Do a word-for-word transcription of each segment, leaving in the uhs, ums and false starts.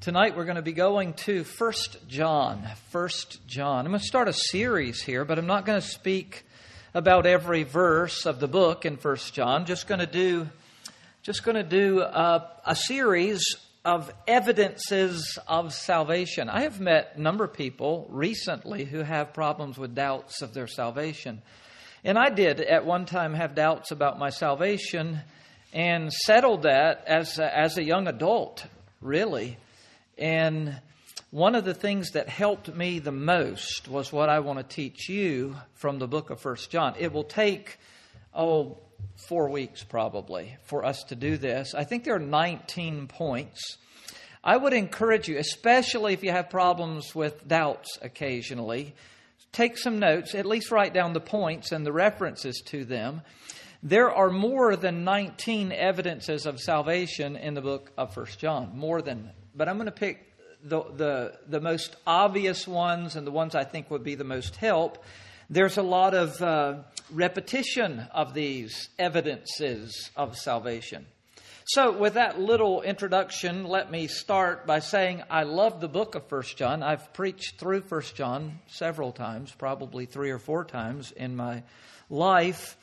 Tonight we're going to be going to First John. First John. I'm going to start a series here, but I'm not going to speak about every verse of the book in First John. Just going to do, just going to do a, a series of evidences of salvation. I have met a number of people recently who have problems with doubts of their salvation. And I did at one time have doubts about my salvation and settled that as a, as a young adult, really. And one of the things that helped me the most was what I want to teach you from the book of First John. It will take, oh, four weeks probably for us to do this. I think there are nineteen points. I would encourage you, especially if you have problems with doubts occasionally, take some notes, at least write down the points and the references to them. There are more than nineteen evidences of salvation in the book of First John, more than. But I'm going to pick the, the the most obvious ones and the ones I think would be the most help. There's a lot of uh, repetition of these evidences of salvation. So with that little introduction, let me start by saying I love the book of First John. I've preached through First John several times, probably three or four times in my life,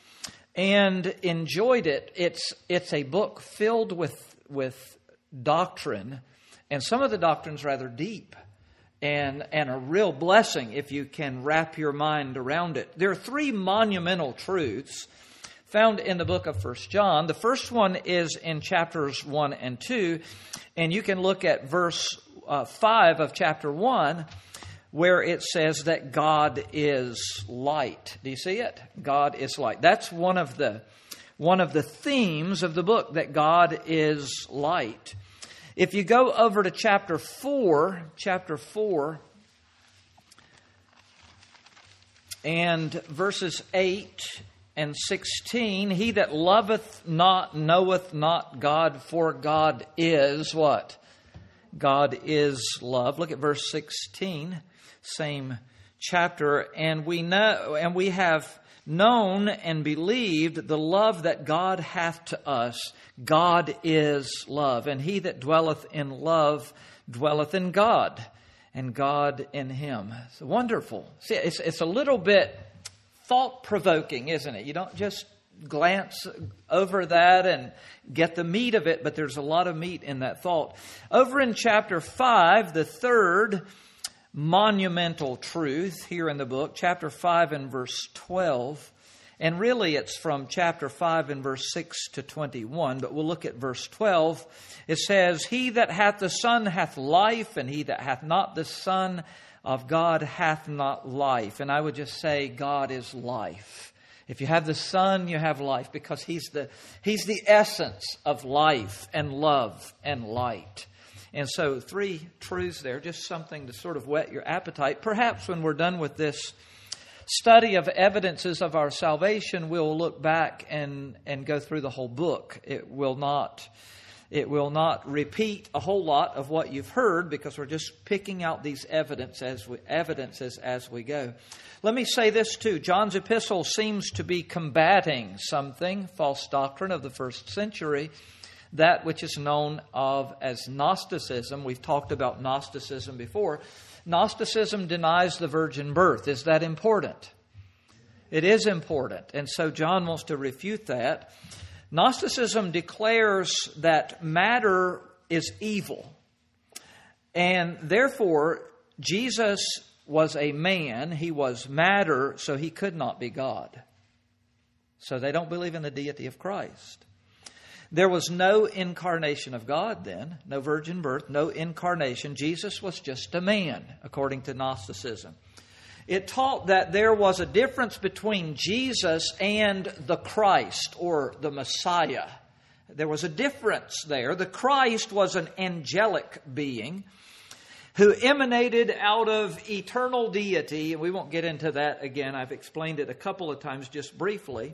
and enjoyed it. It's it's a book filled with with doctrine. And some of the doctrine's rather deep and, and a real blessing if you can wrap your mind around it. There are three monumental truths found in the book of First John. The first one is in chapters one and two. And you can look at verse uh, five of chapter one, where it says that God is light. Do you see it? God is light. That's one of the, one of the themes of the book, that God is light. If you go over to chapter four, chapter four, and verses eight and sixteen, he that loveth not knoweth not God, for God is what? God is love. Look at verse sixteen, same chapter. And we know, and we have known and believed the love that God hath to us. God is love, and he that dwelleth in love dwelleth in God, and God in him. It's wonderful. See, it's, it's a little bit thought-provoking, isn't it? You don't just glance over that and get the meat of it, but there's a lot of meat in that thought. Over in chapter five, the third monumental truth here in the book, chapter five and verse twelve. And really it's from chapter five and verse six to twenty-one, but we'll look at verse twelve. It says, he that hath the Son hath life, and he that hath not the Son of God hath not life. And I would just say God is life. If you have the Son, you have life, because He's the He's the essence of life and love and light. And so three truths there, just something to sort of whet your appetite. Perhaps when we're done with this study of evidences of our salvation, we'll look back and, and go through the whole book. It will not, it will not repeat a whole lot of what you've heard, because we're just picking out these evidence as we, evidences as we go. Let me say this too. John's epistle seems to be combating something, false doctrine of the first century, that which is known of as Gnosticism. We've talked about Gnosticism before. Gnosticism denies the virgin birth. Is that important? It is important. And so John wants to refute that. Gnosticism declares that matter is evil. And therefore, Jesus was a man. He was matter, so he could not be God. So they don't believe in the deity of Christ. There was no incarnation of God then, no virgin birth, no incarnation. Jesus was just a man, according to Gnosticism. It taught that there was a difference between Jesus and the Christ, or the Messiah. There was a difference there. The Christ was an angelic being who emanated out of eternal deity. And we won't get into that again. I've explained it a couple of times just briefly.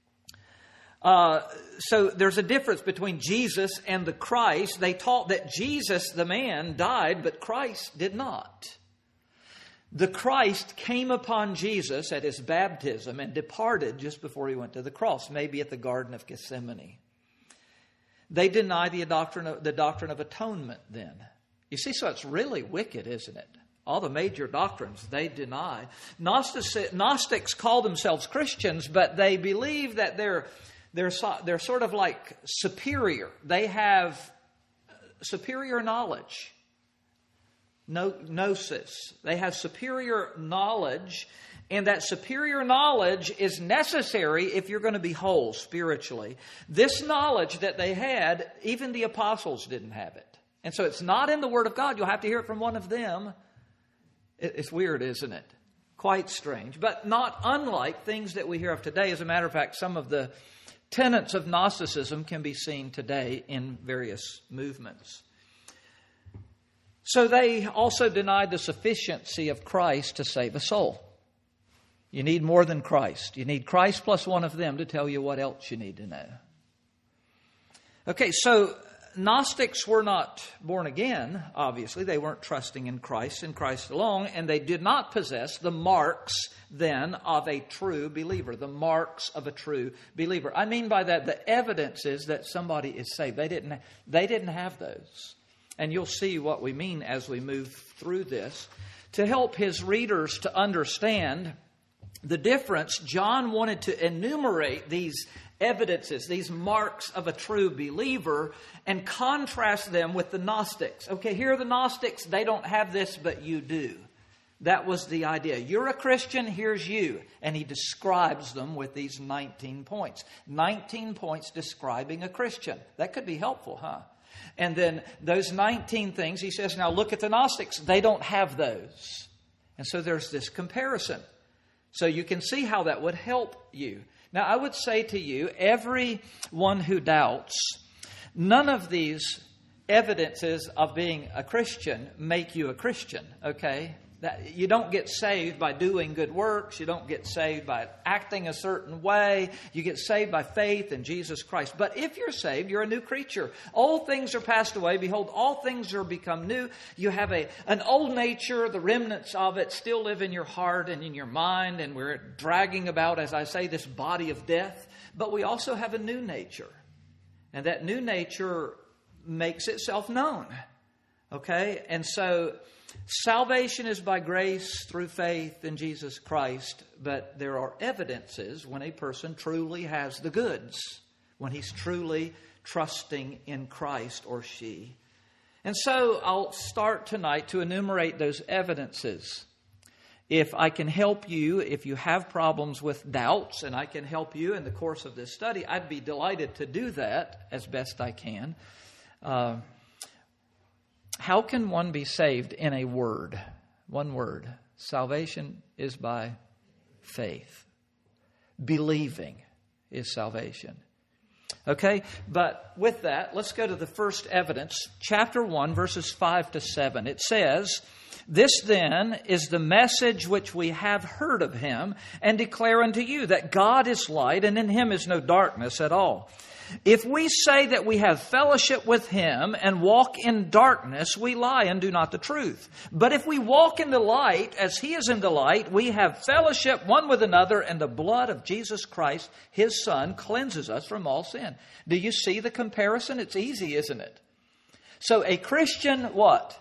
Uh, so there's a difference between Jesus and the Christ. They taught that Jesus, the man, died, but Christ did not. The Christ came upon Jesus at his baptism and departed just before he went to the cross, maybe at the Garden of Gethsemane. They deny the doctrine of, the doctrine of atonement then. You see, so it's really wicked, isn't it? All the major doctrines they deny. Gnostics, Gnostics call themselves Christians, but they believe that they're, they're, they're sort of like superior. They have superior knowledge. No, gnosis. They have superior knowledge, and that superior knowledge is necessary if you're going to be whole spiritually. This knowledge that they had, even the apostles didn't have it. And so it's not in the Word of God. You'll have to hear it from one of them. It's weird, isn't it? Quite strange, but not unlike things that we hear of today. As a matter of fact, some of the tenets of Gnosticism can be seen today in various movements. So they also denied the sufficiency of Christ to save a soul. You need more than Christ. You need Christ plus one of them to tell you what else you need to know. Okay, so Gnostics were not born again, obviously. They weren't trusting in Christ and Christ alone, and they did not possess the marks then of a true believer, the marks of a true believer. I mean by that, the evidence is that somebody is saved. They didn't, they didn't have those. And you'll see what we mean as we move through this. To help his readers to understand the difference, John wanted to enumerate these evidences, these marks of a true believer, and contrast them with the Gnostics. Okay, here are the Gnostics. They don't have this, but you do. That was the idea. You're a Christian, here's you. And he describes them with these nineteen points. nineteen points describing a Christian. That could be helpful, huh? And then those nineteen things, he says, now look at the Gnostics. They don't have those. And so there's this comparison. So you can see how that would help you. Now, I would say to you, everyone who doubts, none of these evidences of being a Christian make you a Christian, okay? That, you don't get saved by doing good works. You don't get saved by acting a certain way. You get saved by faith in Jesus Christ. But if you're saved, you're a new creature. Old things are passed away. Behold, all things are become new. You have a an old nature. The remnants of it still live in your heart and in your mind. And we're dragging about, as I say, this body of death. But we also have a new nature. And that new nature makes itself known. Okay? And so salvation is by grace through faith in Jesus Christ, but there are evidences when a person truly has the goods, when he's truly trusting in Christ or she. And so I'll start tonight to enumerate those evidences. If I can help you, if you have problems with doubts, and I can help you in the course of this study, I'd be delighted to do that as best I can. Uh, How can one be saved in a word? One word. Salvation is by faith. Believing is salvation. Okay, but with that, let's go to the first evidence. Chapter one, verses five to seven. It says, "This then is the message which we have heard of him and declare unto you, that God is light and in him is no darkness at all. If we say that we have fellowship with him and walk in darkness, we lie and do not the truth. But if we walk in the light, as he is in the light, we have fellowship one with another, and the blood of Jesus Christ, his Son, cleanses us from all sin." Do you see the comparison? It's easy, isn't it? So a Christian, what?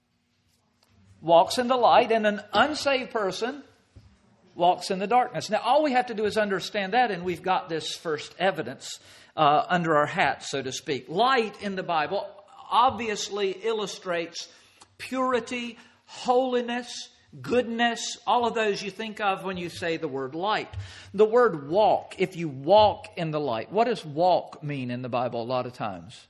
Walks in the light, and an unsaved person walks in the darkness. Now, all we have to do is understand that, and we've got this first evidence Uh, under our hat, so to speak. Light in the Bible obviously illustrates purity, holiness, goodness, all of those you think of when you say the word light. The word walk, if you walk in the light, what does walk mean in the Bible a lot of times?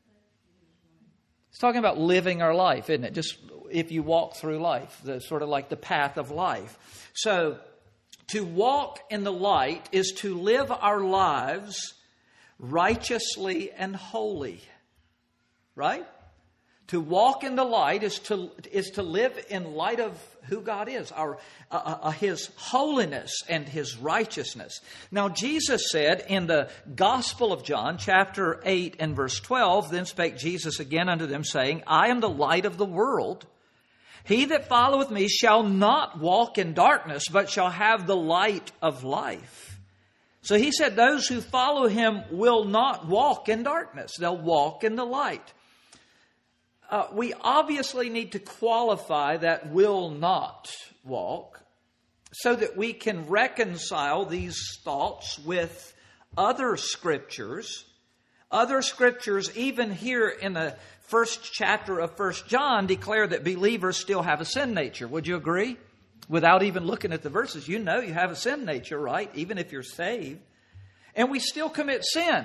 It's talking about living our life, isn't it? Just if you walk through life, the sort of like the path of life. So to walk in the light is to live our lives righteously and holy, right? To walk in the light is to is to live in light of who God is, our uh, uh, His holiness and His righteousness. Now, Jesus said in the Gospel of John, chapter eight and verse twelve, "Then spake Jesus again unto them, saying, I am the light of the world. He that followeth me shall not walk in darkness, but shall have the light of life." So he said those who follow him will not walk in darkness. They'll walk in the light. uh, we obviously need to qualify that will not walk so that we can reconcile these thoughts with other scriptures. Other scriptures, even here in the first chapter of First John, declare that believers still have a sin nature. Would you agree? Without even looking at the verses, you know you have a sin nature, right? Even if you're saved. And we still commit sin.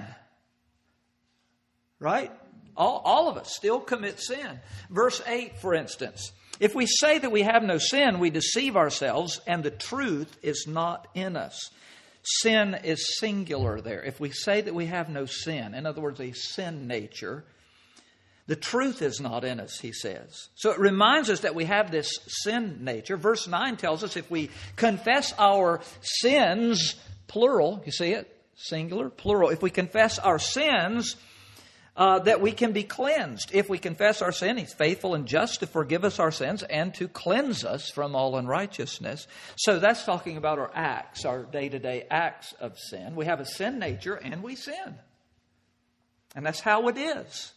Right? All, all of us still commit sin. Verse eight, for instance. If we say that we have no sin, we deceive ourselves, and the truth is not in us. Sin is singular there. If we say that we have no sin, in other words, a sin nature, the truth is not in us, he says. So it reminds us that we have this sin nature. Verse nine tells us if we confess our sins, plural, you see it? Singular, plural. If we confess our sins, uh, that we can be cleansed. If we confess our sin, he's faithful and just to forgive us our sins and to cleanse us from all unrighteousness. So that's talking about our acts, our day-to-day acts of sin. We have a sin nature and we sin. And that's how it is.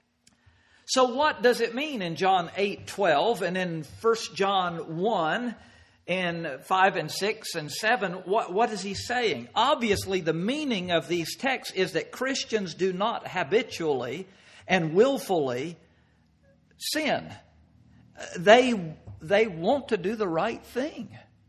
So what does it mean in John eight twelve and in First John one and five and six and seven? What, what is he saying? Obviously, the meaning of these texts is that Christians do not habitually and willfully sin. They, they want to do the right thing.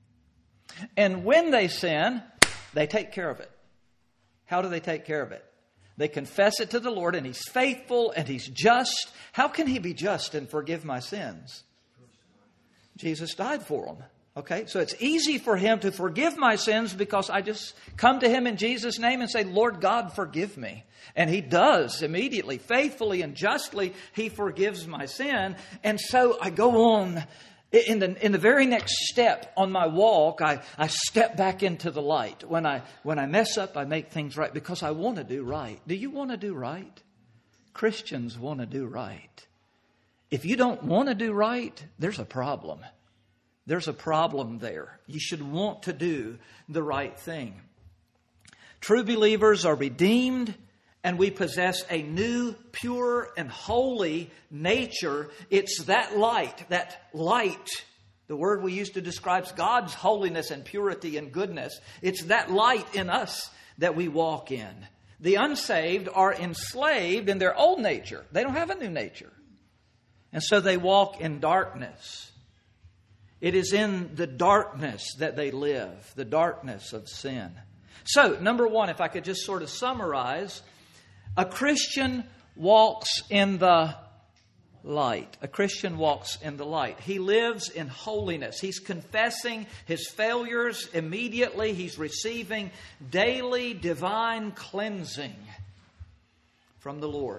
And when they sin, they take care of it. How do they take care of it? They confess it to the Lord, and he's faithful and he's just. How can he be just and forgive my sins? Jesus died for them. Okay, so it's easy for him to forgive my sins because I just come to him in Jesus' name and say, Lord God, forgive me. And he does immediately, faithfully and justly, he forgives my sin. And so I go on. In the in the very next step on my walk, I, I step back into the light. When I when I mess up, I make things right because I want to do right. Do you want to do right? Christians want to do right. If you don't want to do right, there's a problem. There's a problem there. You should want to do the right thing. True believers are redeemed, and we possess a new, pure, and holy nature. It's that light, that light, the word we use to describe God's holiness and purity and goodness. It's that light in us that we walk in. The unsaved are enslaved in their old nature. They don't have a new nature. And so they walk in darkness. It is in the darkness that they live, the darkness of sin. So, number one, if I could just sort of summarize, a Christian walks in the light. A Christian walks in the light. He lives in holiness. He's confessing his failures immediately. He's receiving daily divine cleansing from the Lord.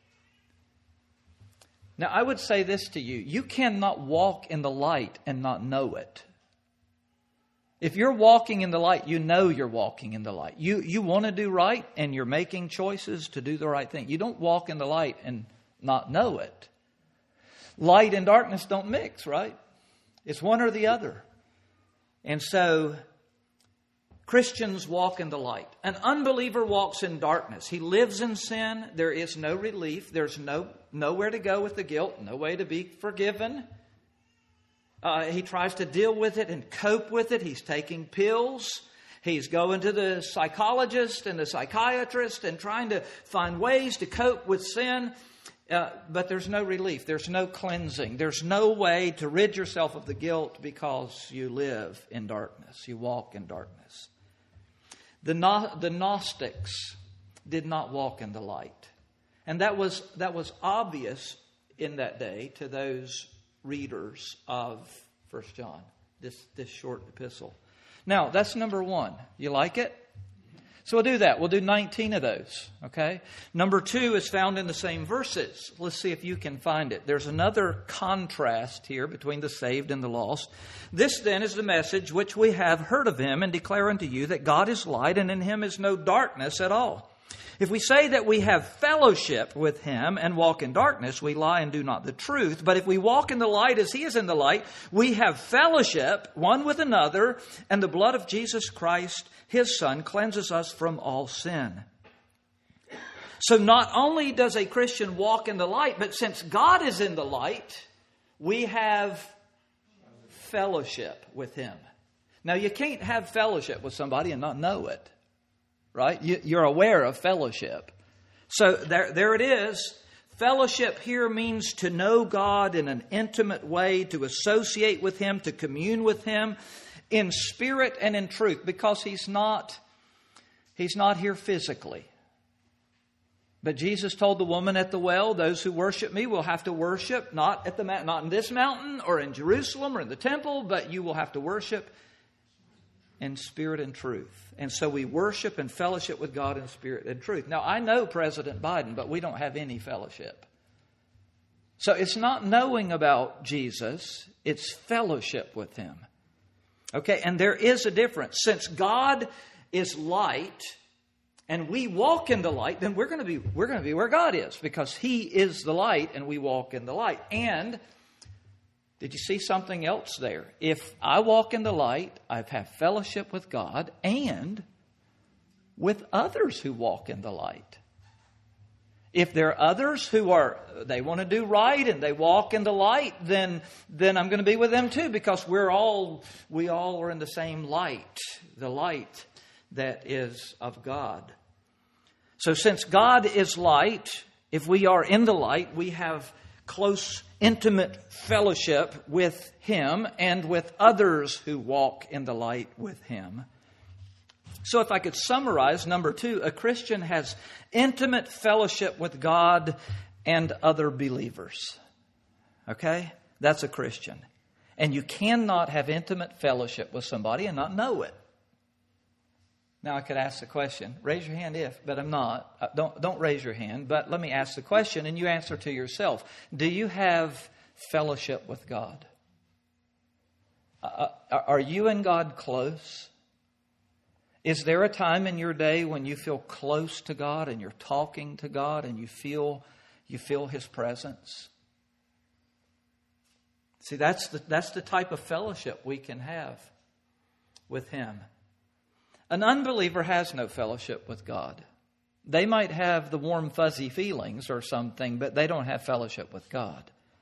Now, I would say this to you. You cannot walk in the light and not know it. If you're walking in the light, you know you're walking in the light. You, you want to do right and you're making choices to do the right thing. You don't walk in the light and not know it. Light and darkness don't mix, right? It's one or the other. And so Christians walk in the light. An unbeliever walks in darkness. He lives in sin. There is no relief. There's no nowhere to go with the guilt. No way to be forgiven. Uh, he tries to deal with it and cope with it. He's taking pills. He's going to the psychologist and the psychiatrist and trying to find ways to cope with sin. Uh, but there's no relief. There's no cleansing. There's no way to rid yourself of the guilt because you live in darkness. You walk in darkness. The, no, the Gnostics did not walk in the light. And that was that was obvious in that day to those readers of First John, this, this short epistle. Now, that's number one. You like it? So we'll do that. We'll do nineteen of those, okay? Number two is found in the same verses. Let's see if you can find it. There's another contrast here between the saved and the lost. This then is the message which we have heard of him and declare unto you that God is light and in him is no darkness at all. If we say that we have fellowship with him and walk in darkness, we lie and do not the truth. But if we walk in the light as he is in the light, we have fellowship one with another, and the blood of Jesus Christ, his Son, cleanses us from all sin. So not only does a Christian walk in the light, but since God is in the light, we have fellowship with Him. Now, you can't have fellowship with somebody and not know it, right? You're aware of fellowship. So there, there it is. Fellowship here means to know God in an intimate way, to associate with Him, to commune with Him in spirit and in truth, because He's not, He's not here physically. But Jesus told the woman at the well, those who worship me will have to worship not at the not in this mountain or in Jerusalem or in the temple, but you will have to worship in spirit and truth. And so we worship and fellowship with God in spirit and truth. Now, I know President Biden, but we don't have any fellowship. So it's not knowing about Jesus, it's fellowship with Him. Okay, and there is a difference. Since God is light, and we walk in the light, then we're going to be we're going to be where God is, because He is the light and we walk in the light. And did you see something else there? If I walk in the light, I have fellowship with God and with others who walk in the light. If there are others who are they want to do right and they walk in the light, then then I'm going to be with them too, because we're all we all are in the same light, the light that is of God. So since God is light, if we are in the light, we have close, intimate fellowship with Him and with others who walk in the light with Him. So if I could summarize, number two, a Christian has intimate fellowship with God and other believers. Okay? That's a Christian. And you cannot have intimate fellowship with somebody and not know it. Now I could ask the question, raise your hand if, but I'm not. Uh, don't, don't raise your hand, but let me ask the question and you answer to yourself. Do you have fellowship with God? Uh, are you and God close? Is there a time in your day when you feel close to God and you're talking to God and you feel you feel His presence? See, that's the, that's the type of fellowship we can have with Him. An unbeliever has no fellowship with God. They might have the warm, fuzzy feelings or something, but they don't have fellowship with God.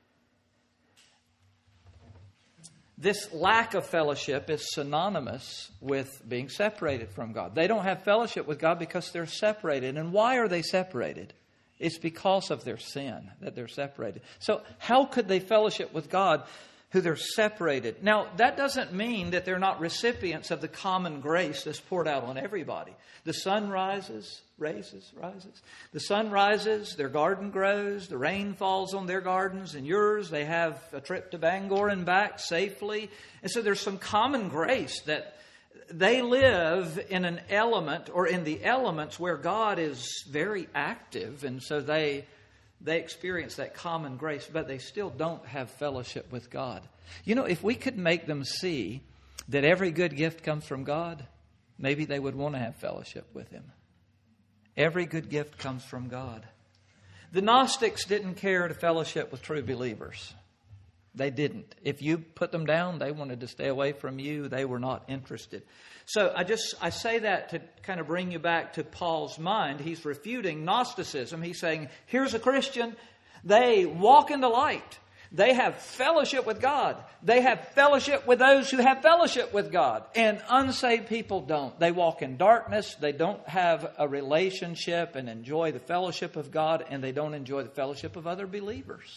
This lack of fellowship is synonymous with being separated from God. They don't have fellowship with God because they're separated. And why are they separated? It's because of their sin that they're separated. So how could they fellowship with God who they're separated? Now, that doesn't mean that they're not recipients of the common grace that's poured out on everybody. The sun rises, raises, rises. The sun rises, their garden grows, the rain falls on their gardens and yours. They have a trip to Bangor and back safely. And so there's some common grace that they live in an element or in the elements where God is very active. And so they... They experience that common grace, but they still don't have fellowship with God. You know, if we could make them see that every good gift comes from God, maybe they would want to have fellowship with Him. Every good gift comes from God. The Gnostics didn't care to fellowship with true believers. They didn't. If you put them down, they wanted to stay away from you. They were not interested. So I just I say that to kind of bring you back to Paul's mind. He's refuting Gnosticism. He's saying, here's a Christian. They walk in the light. They have fellowship with God. They have fellowship with those who have fellowship with God. And unsaved people don't. They walk in darkness. They don't have a relationship and enjoy the fellowship of God. And they don't enjoy the fellowship of other believers.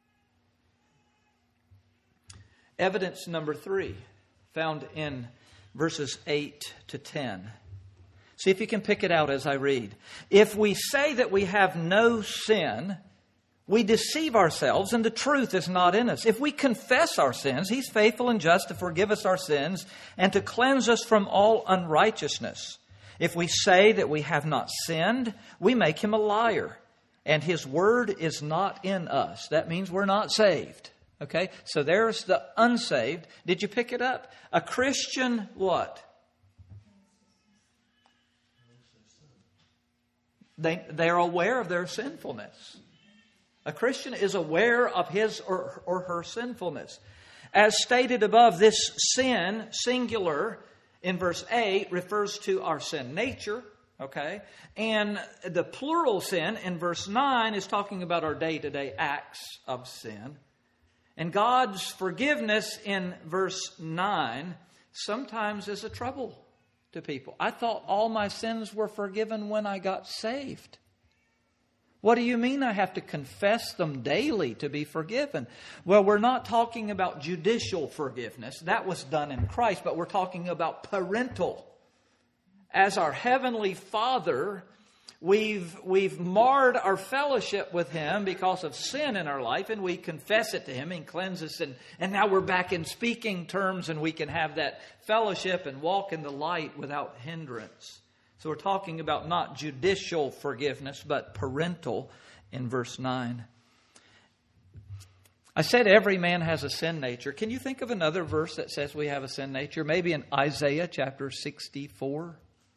Evidence number three, found in verses eight to ten. See if you can pick it out as I read. If we say that we have no sin, we deceive ourselves and the truth is not in us. If we confess our sins, He's faithful and just to forgive us our sins and to cleanse us from all unrighteousness. If we say that we have not sinned, we make Him a liar and His word is not in us. That means we're not saved. Okay, so there's the unsaved. Did you pick it up? A Christian what? They, they're aware of their sinfulness. A Christian is aware of his or, or her sinfulness. As stated above, this sin, singular, in verse eight, refers to our sin nature. Okay? And the plural sin in verse nine is talking about our day-to-day acts of sin. And God's forgiveness in verse nine sometimes is a trouble to people. I thought all my sins were forgiven when I got saved. What do you mean I have to confess them daily to be forgiven? Well, we're not talking about judicial forgiveness. That was done in Christ, but we're talking about parental. As our Heavenly Father, we've, we've marred our fellowship with Him because of sin in our life, and we confess it to Him and cleanse us. And, and now we're back in speaking terms, and we can have that fellowship and walk in the light without hindrance. So we're talking about not judicial forgiveness, but parental in verse nine. I said every man has a sin nature. Can you think of another verse that says we have a sin nature? Maybe in Isaiah chapter sixty-four.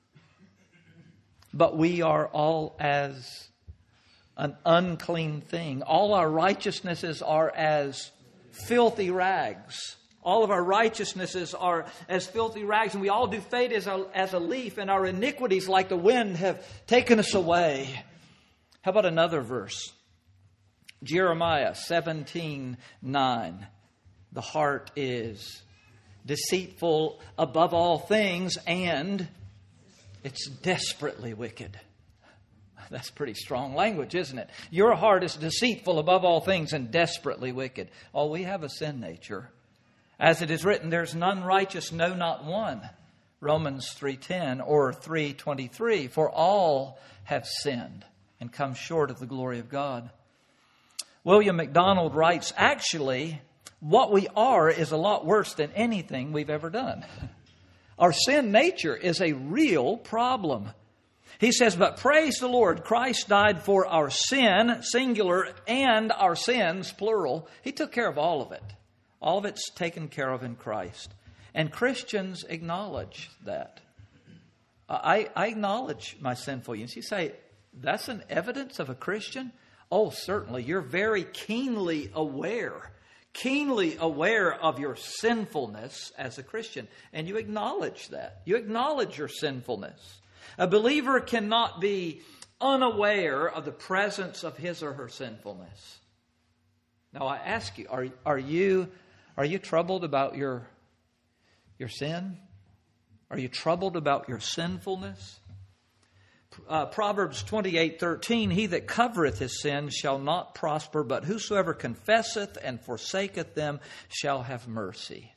But we are all as an unclean thing. All our righteousnesses are as filthy rags. All of our righteousnesses are as filthy rags, and we all do fade as a, as a leaf, and our iniquities like the wind have taken us away. How about another verse? Jeremiah seventeen nine. The heart is deceitful above all things, and it's desperately wicked. That's pretty strong language, isn't it? Your heart is deceitful above all things and desperately wicked. Oh, we have a sin nature. As it is written, there's none righteous, no, not one. Romans three ten or three twenty-three. For all have sinned and come short of the glory of God. William MacDonald writes, actually, what we are is a lot worse than anything we've ever done. Our sin nature is a real problem. He says, but praise the Lord, Christ died for our sin, singular, and our sins, plural. He took care of all of it. All of it's taken care of in Christ. And Christians acknowledge that. I, I acknowledge my sinfulness. You say, that's an evidence of a Christian? Oh, certainly. You're very keenly aware, keenly aware of your sinfulness as a Christian. And you acknowledge that. You acknowledge your sinfulness. A believer cannot be unaware of the presence of his or her sinfulness. Now, I ask you, are, are you... Are you troubled about your, your sin? Are you troubled about your sinfulness? Uh, Proverbs twenty-eight thirteen, he that covereth his sin shall not prosper, but whosoever confesseth and forsaketh them shall have mercy.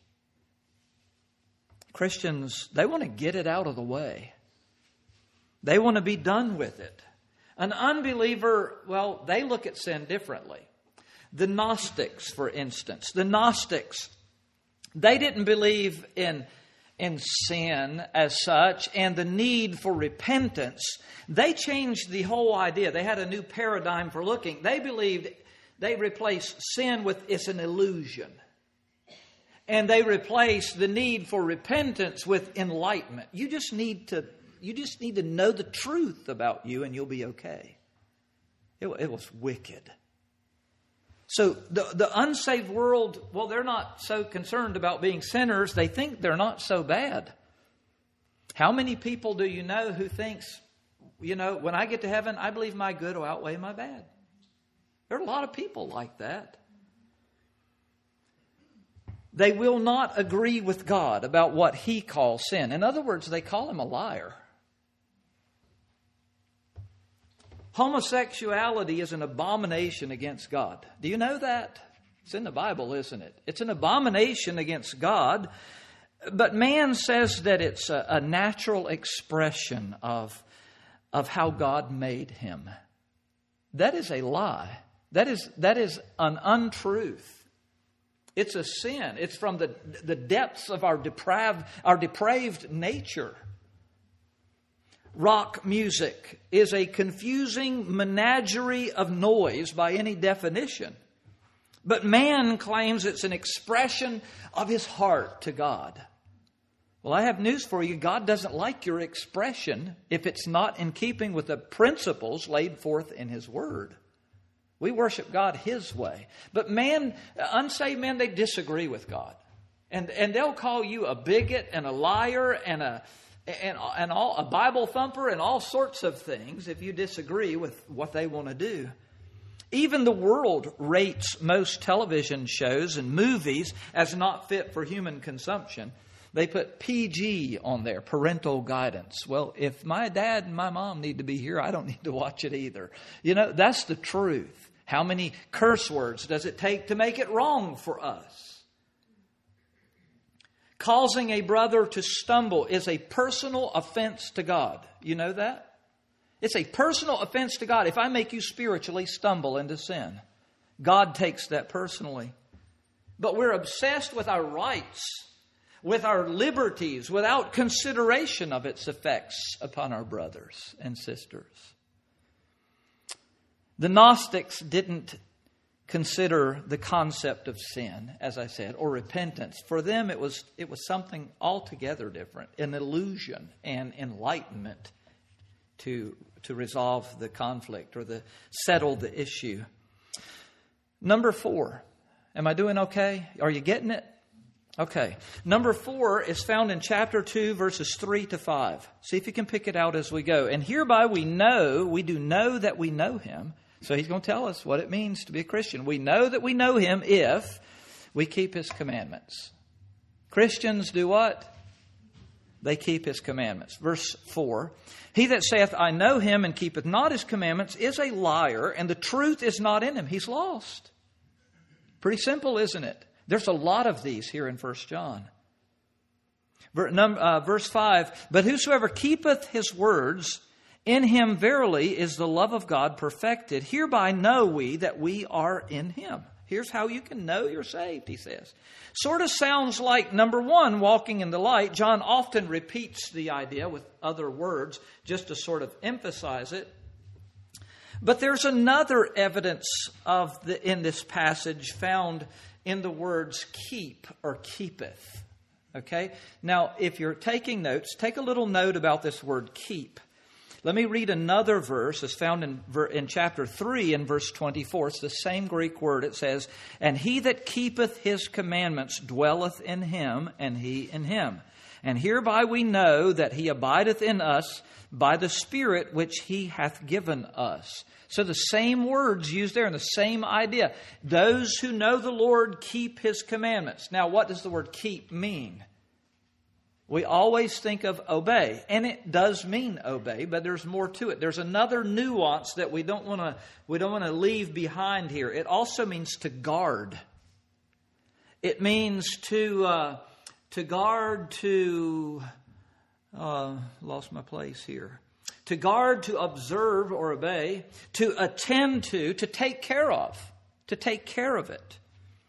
Christians, they want to get it out of the way. They want to be done with it. An unbeliever, well, they look at sin differently. The Gnostics, for instance, the Gnostics, they didn't believe in, in sin as such and the need for repentance. They changed the whole idea. They had a new paradigm for looking. They believed they replaced sin with it's an illusion. And they replaced the need for repentance with enlightenment. You just need to, you just need to know the truth about you and you'll be okay. It, it was wicked. So the, the unsaved world, well, they're not so concerned about being sinners. They think they're not so bad. How many people do you know who thinks, you know, when I get to heaven, I believe my good will outweigh my bad? There are a lot of people like that. They will not agree with God about what He calls sin. In other words, they call Him a liar. Homosexuality is an abomination against God. Do you know that? It's in the Bible, isn't it? It's an abomination against God. But man says that it's a, a natural expression of, of how God made him. That is a lie. That is, that is an untruth. It's a sin. It's from the, the depths of our depraved, our depraved nature. Rock music is a confusing menagerie of noise by any definition. But man claims it's an expression of his heart to God. Well, I have news for you. God doesn't like your expression if it's not in keeping with the principles laid forth in His Word. We worship God His way. But man, unsaved men, they disagree with God. And, and they'll call you a bigot and a liar and a and, and all, a Bible thumper and all sorts of things if you disagree with what they want to do. Even the world rates most television shows and movies as not fit for human consumption. They put P G on there, parental guidance. Well, if my dad and my mom need to be here, I don't need to watch it either. You know, that's the truth. How many curse words does it take to make it wrong for us? Causing a brother to stumble is a personal offense to God. You know that? It's a personal offense to God. If I make you spiritually stumble into sin, God takes that personally. But we're obsessed with our rights, with our liberties, without consideration of its effects upon our brothers and sisters. The Gnostics didn't consider the concept of sin, as I said, or repentance. For them, it was it was something altogether different, an illusion and enlightenment to to resolve the conflict or the settle the issue. Number four. Am I doing okay? Are you getting it? Okay. Number four is found in chapter two, verses three to five. See if you can pick it out as we go. And hereby we know, we do know that we know Him. So He's going to tell us what it means to be a Christian. We know that we know Him if we keep His commandments. Christians do what? They keep His commandments. Verse four, he that saith, I know Him, and keepeth not His commandments, is a liar, and the truth is not in him. He's lost. Pretty simple, isn't it? There's a lot of these here in First John. Verse five, but whosoever keepeth His words, in him verily is the love of God perfected. Hereby know we that we are in Him. Here's how you can know you're saved, he says. Sort of sounds like, number one, walking in the light. John often repeats the idea with other words just to sort of emphasize it. But there's another evidence of the in this passage found in the words keep or keepeth. Okay? Now, if you're taking notes, take a little note about this word keep. Let me read another verse. It's found in, in chapter three in verse twenty-four. It's the same Greek word. It says, and he that keepeth His commandments dwelleth in Him, and He in him. And hereby we know that He abideth in us by the Spirit which He hath given us. So the same words used there and the same idea. Those who know the Lord keep His commandments. Now, what does the word keep mean? We always think of obey, and it does mean obey, but there's more to it. There's another nuance that we don't want to we don't want to leave behind here. It also means to guard. It means to uh, to guard, to uh, lost my place here. To guard, to observe or obey, to attend to, to take care of, to take care of it.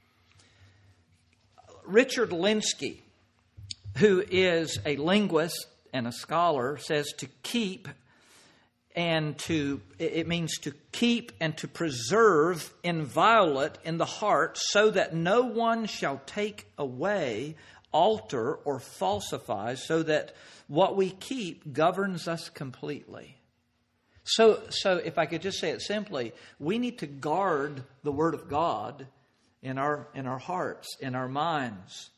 Richard Lenski, who is a linguist and a scholar, says to keep and to, it means to keep and to preserve inviolate in the heart so that no one shall take away, alter, or falsify, so that what we keep governs us completely. So, so if I could just say it simply, we need to guard the Word of God in our, in our hearts, in our minds.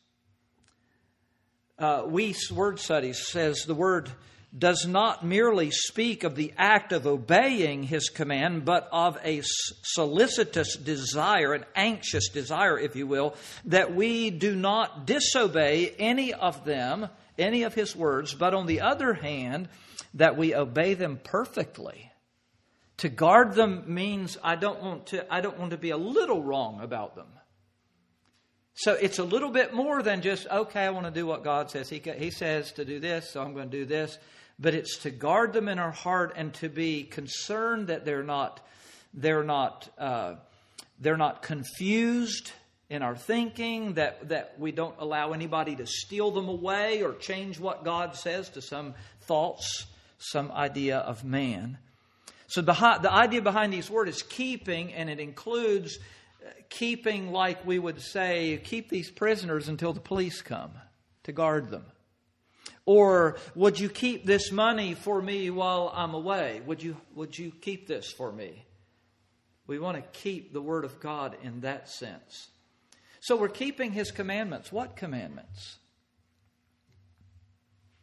Uh, Weiss Word Studies says the Word does not merely speak of the act of obeying His command, but of a solicitous desire, an anxious desire, if you will, that we do not disobey any of them, any of His words, but on the other hand, that we obey them perfectly. To guard them means I don't want to, I don't want to be a little wrong about them. So it's a little bit more than just, okay, I want to do what God says. He, he says to do this, so I'm going to do this. But it's to guard them in our heart and to be concerned that they're not, they're not, uh, they're not confused in our thinking, that, that we don't allow anybody to steal them away or change what God says to some thoughts, some idea of man. So behind, the idea behind these words is keeping, and it includes keeping, like we would say, keep these prisoners until the police come to guard them. Or would you keep this money for me while I'm away? Would you, would you keep this for me? We want to keep the Word of God in that sense. So we're keeping His commandments. What commandments?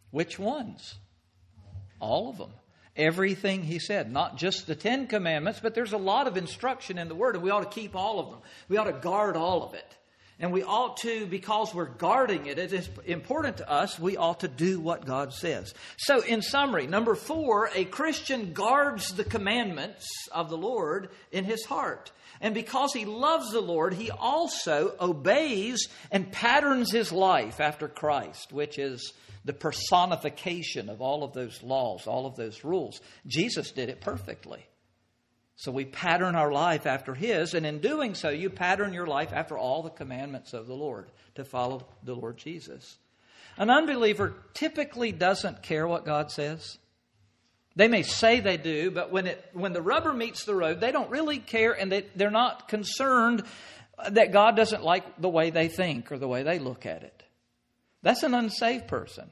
Which ones? All of them. Everything he said, not just the Ten Commandments, but there's a lot of instruction in the Word, and we ought to keep all of them. We ought to guard all of it. And we ought to, because we're guarding it, it is important to us, we ought to do what God says. So in summary, number four, a Christian guards the commandments of the Lord in his heart. And because he loves the Lord, he also obeys and patterns his life after Christ, which is the personification of all of those laws, all of those rules. Jesus did it perfectly. So we pattern our life after his, and in doing so, you pattern your life after all the commandments of the Lord to follow the Lord Jesus. An unbeliever typically doesn't care what God says. They may say they do, but when it when the rubber meets the road, they don't really care, and they, they're not concerned that God doesn't like the way they think or the way they look at it. That's an unsaved person.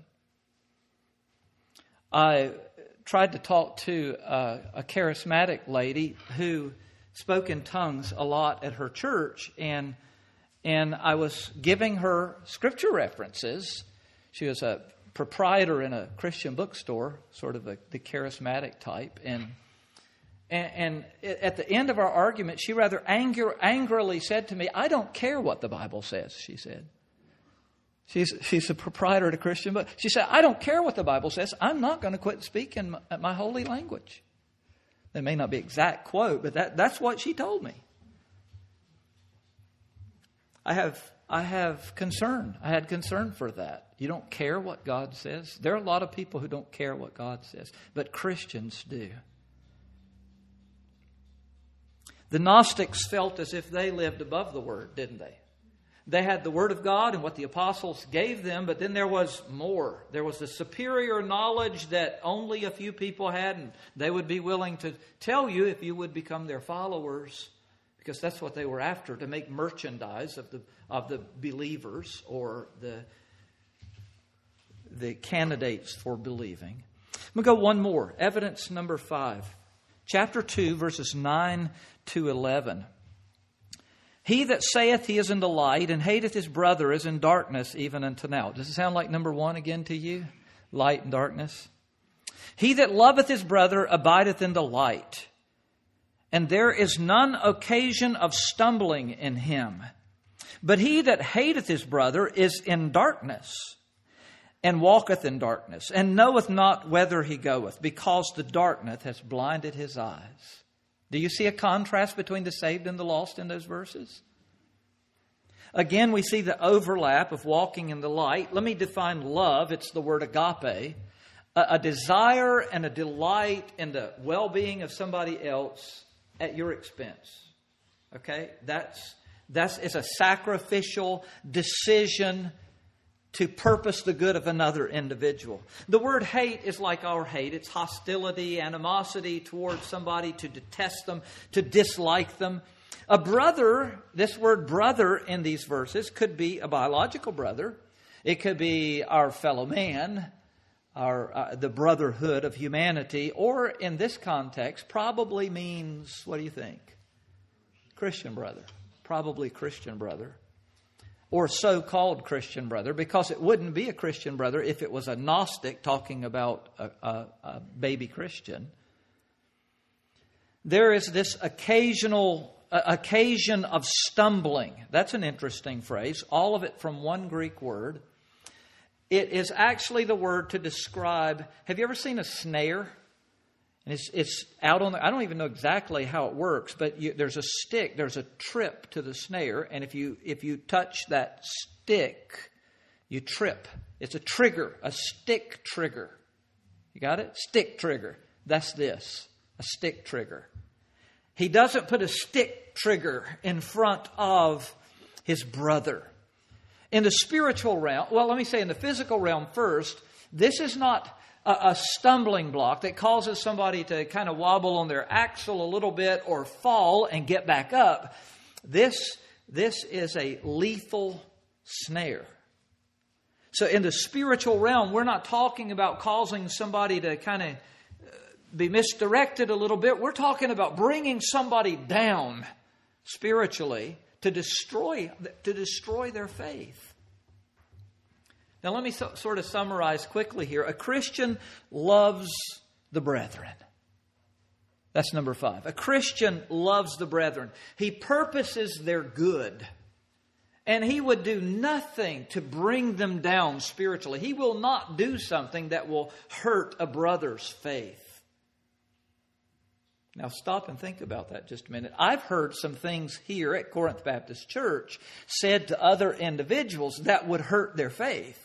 I tried to talk to a, a charismatic lady who spoke in tongues a lot at her church, and and I was giving her scripture references. She was a proprietor in a Christian bookstore, sort of a, the charismatic type, and, and and at the end of our argument, she rather anger, angrily said to me, "I don't care what the Bible says," she said. She's she's a proprietor at a Christian book. She said, "I don't care what the Bible says. I'm not going to quit speaking my, my holy language." That may not be exact quote, but that, that's what she told me. I have I have concern. I had concern for that. You don't care what God says? There are a lot of people who don't care what God says, but Christians do. The Gnostics felt as if they lived above the Word, didn't they? They had the Word of God and what the apostles gave them, but then there was more. There was the superior knowledge that only a few people had, and they would be willing to tell you if you would become their followers, because that's what they were after, to make merchandise of the of the believers or the, the candidates for believing. I'm going to go one more. Evidence number five. Chapter two, verses nine to eleven. He that saith he is in the light and hateth his brother is in darkness even unto now. Does it sound like number one again to you? Light and darkness. He that loveth his brother abideth in the light, and there is none occasion of stumbling in him. But he that hateth his brother is in darkness, and walketh in darkness, and knoweth not whither he goeth, because the darkness has blinded his eyes. Do you see a contrast between the saved and the lost in those verses? Again, we see the overlap of walking in the light. Let me define love. It's the word agape. A, a desire and a delight in the well-being of somebody else at your expense. Okay? That's, that's it's a sacrificial decision to purpose the good of another individual. The word hate is like our hate. It's hostility, animosity towards somebody, to detest them, to dislike them. A brother, this word brother in these verses could be a biological brother. It could be our fellow man, our uh, the brotherhood of humanity, or in this context, probably means, what do you think? Christian brother. Probably Christian brother. Or so-called Christian brother, because it wouldn't be a Christian brother if it was a Gnostic talking about a, a, a baby Christian. There is this occasional uh, occasion of stumbling. That's an interesting phrase. All of it from one Greek word. It is actually the word to describe. Have you ever seen a snare? And it's it's out on the, I don't even know exactly how it works, but you, there's a stick, there's a trip to the snare, and if you if you touch that stick, you trip. It's a trigger, a stick trigger. You got it? Stick trigger. That's this, a stick trigger. He doesn't put a stick trigger in front of his brother. In the spiritual realm, well, let me say in the physical realm first, this is not a stumbling block that causes somebody to kind of wobble on their axle a little bit or fall and get back up. This, this is a lethal snare. So in the spiritual realm, we're not talking about causing somebody to kind of be misdirected a little bit. We're talking about bringing somebody down spiritually to destroy, to destroy their faith. Now let me so, sort of summarize quickly here. A Christian loves the brethren. That's number five. A Christian loves the brethren. He purposes their good. And he would do nothing to bring them down spiritually. He will not do something that will hurt a brother's faith. Now stop and think about that just a minute. I've heard some things here at Corinth Baptist Church said to other individuals that would hurt their faith.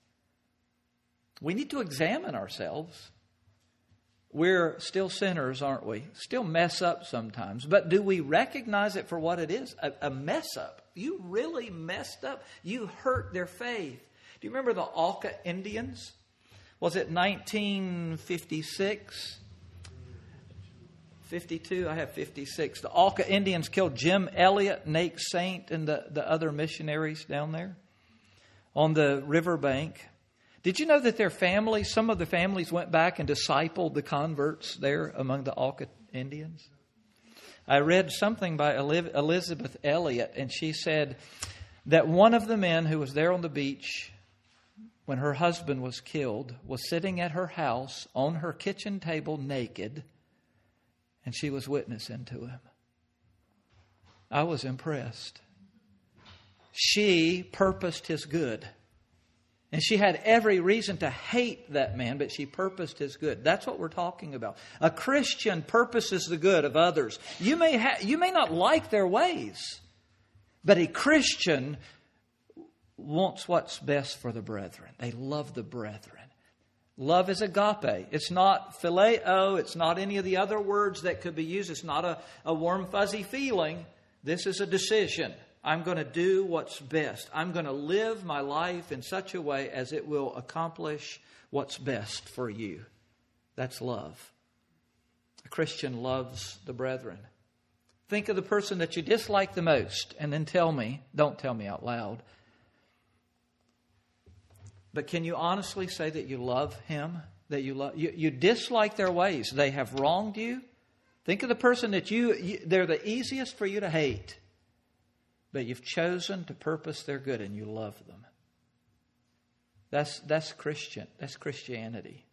We need to examine ourselves. We're still sinners, aren't we? Still mess up sometimes. But do we recognize it for what it is? A, a mess up. You really messed up. You hurt their faith. Do you remember the Auca Indians? Was it nineteen fifty-six? fifty-two? I have fifty-six. The Auca Indians killed Jim Elliot, Nate Saint, and the, the other missionaries down there on the riverbank. Did you know that their families, some of the families went back and discipled the converts there among the Auca Indians? I read something by Elizabeth Elliot, and she said that one of the men who was there on the beach when her husband was killed was sitting at her house on her kitchen table naked, and she was witnessing to him. I was impressed. She purposed his good. And she had every reason to hate that man, but she purposed his good. That's what we're talking about. A Christian purposes the good of others. You may ha- you may not like their ways, but a Christian wants what's best for the brethren. They love the brethren. Love is agape. It's not phileo. It's not any of the other words that could be used. It's not a, a warm, fuzzy feeling. This is a decision. I'm going to do what's best. I'm going to live my life in such a way as it will accomplish what's best for you. That's love. A Christian loves the brethren. Think of the person that you dislike the most and then tell me, don't tell me out loud, but can you honestly say that you love him? That you love you, you dislike their ways. They have wronged you. Think of the person that you, you they're the easiest for you to hate. But you've chosen to purpose their good and you love them. That's that's Christian. That's Christianity.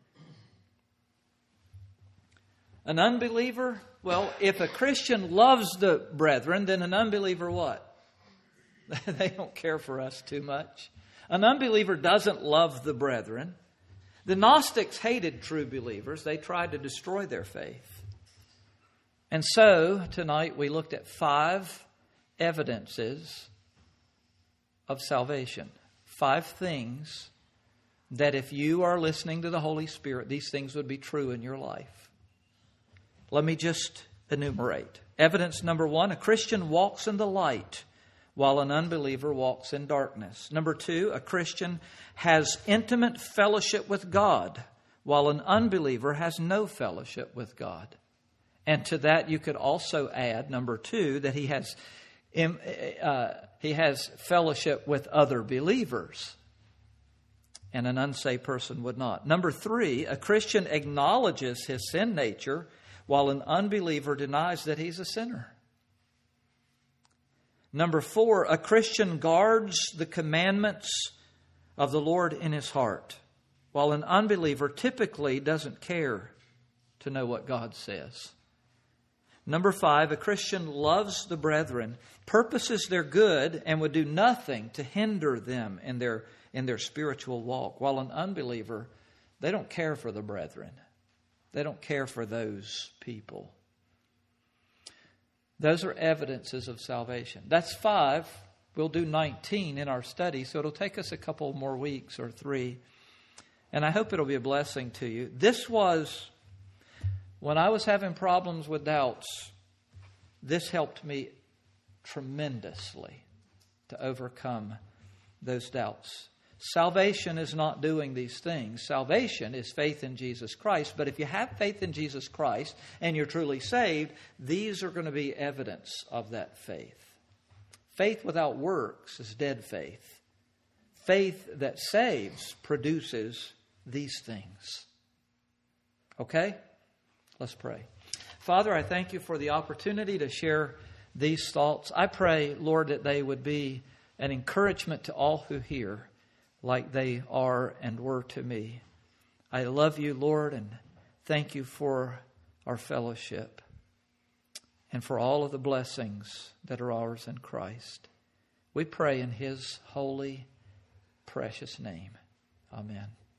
An unbeliever, well, if a Christian loves the brethren, then an unbeliever what? They don't care for us too much. An unbeliever doesn't love the brethren. The Gnostics hated true believers. They tried to destroy their faith. And so, tonight we looked at five evidences of salvation. Five things that if you are listening to the Holy Spirit, these things would be true in your life. Let me just enumerate. Evidence number one, a Christian walks in the light while an unbeliever walks in darkness. Number two, a Christian has intimate fellowship with God while an unbeliever has no fellowship with God. And to that you could also add, number two, that he has Uh, he has fellowship with other believers, and an unsaved person would not. Number three, a Christian acknowledges his sin nature while an unbeliever denies that he's a sinner. Number four, a Christian guards the commandments of the Lord in his heart, while an unbeliever typically doesn't care to know what God says. Number five, a Christian loves the brethren, purposes their good, and would do nothing to hinder them in their in their spiritual walk. While an unbeliever, they don't care for the brethren. They don't care for those people. Those are evidences of salvation. That's five. We'll do nineteen in our study, so it'll take us a couple more weeks or three. And I hope it'll be a blessing to you. This was... When I was having problems with doubts, this helped me tremendously to overcome those doubts. Salvation is not doing these things. Salvation is faith in Jesus Christ. But if you have faith in Jesus Christ and you're truly saved, these are going to be evidence of that faith. Faith without works is dead faith. Faith that saves produces these things. Okay? Let's pray. Father, I thank you for the opportunity to share these thoughts. I pray, Lord, that they would be an encouragement to all who hear. like they are and were to me. I love you, Lord, and thank you for our fellowship and for all of the blessings that are ours in Christ. We pray in His holy, precious name. Amen.